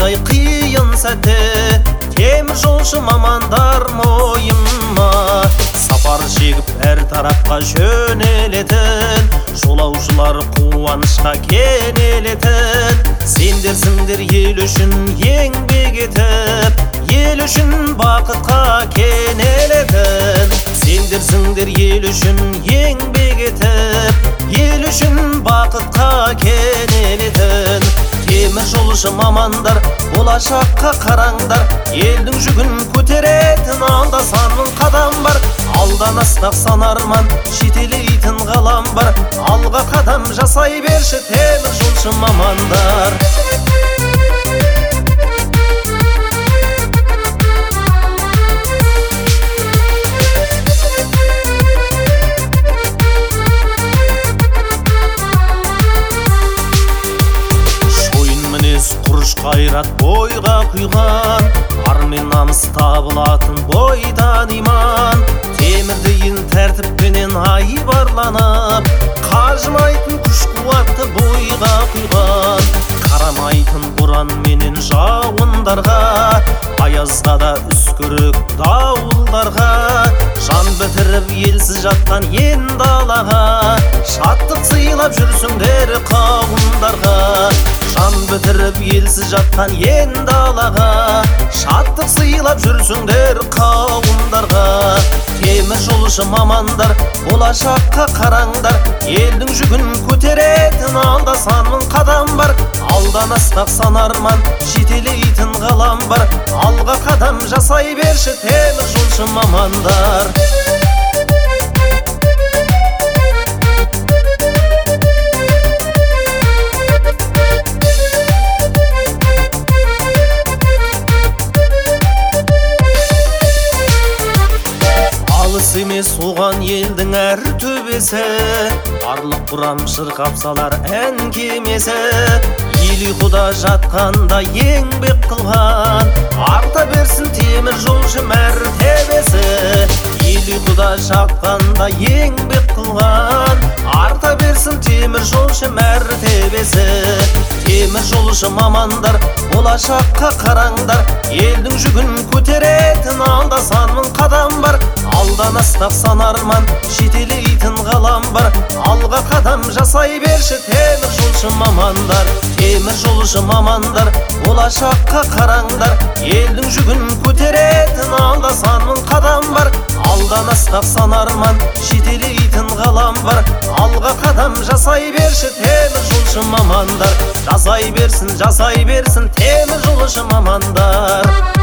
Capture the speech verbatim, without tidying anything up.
айдай қиын сәтте темір жолшы мамандар мойыма сапар шегіп әр тарапқа жөнелетін жолаушылар қуанышқа кенелетін сендерсіңдер ел үшін еңбек етіп ел үшін бақытқа кенелетін сендерсіңдер ел үшін еңбек етіп ел үшін бақытқа кенелетін темір жолшы мамандар болашаққа қараңдар елдің жүгін көтеретін алда сан мың қадам бар алдан астақ сан арман жетелейтін ғалам бар алға қадам жасай берші темір жолшы мамандар. Құрыш қайрат бойға құйған ар мен намыс табылатын бойдан иман темірдейін тәртіппенен айбарланып қажымайтын күш қуатты бойға құйған қарамайтын боран менен жауындарға аязда да үскірік дауылдарға жан бітіріп елсіз жатқан ен далаға шаттық сыйлап жүрсіңдер қауымдарға жан бітіріп елсіз жатқан ен далаға шаттық сыйлап жүрсіңдер қауымдарға темір жолшы мамандар болашаққа қараңдар елдің жүгін көтеретін алда сан мың қадам бар алдан астақ сан арман жетелейтін ғалам бар алға қадам жасай берші темір жолшы мамандар. Емес оған елдің әр төбесі барлық бұрам шырқап салар ән кемесі ел ұйқыда жатқанда еңбек қылған арта берсін темір жолшы мәртебесі ел ұйқыда жатқанда еңбек қылған арта берсін темір жолшы мәртебесі темір жолшы мамандар болашаққа қараңдар елдің жүгін көтеретін алда сан мың қадам бар алдан астақ сан арман жетелейтін ғалам бар алға қадам жасай берші темір жолшы мамандар темір жолшы мамандар болашаққа қараңдар елдің жүгін көтеретін алда сан мың қадам бар алдан астақ сан арман жетелейтін ғалам бар алға қадам жасай берші темір жолшы мамандар жасай берсін жасай берсін темір жолшы мамандар.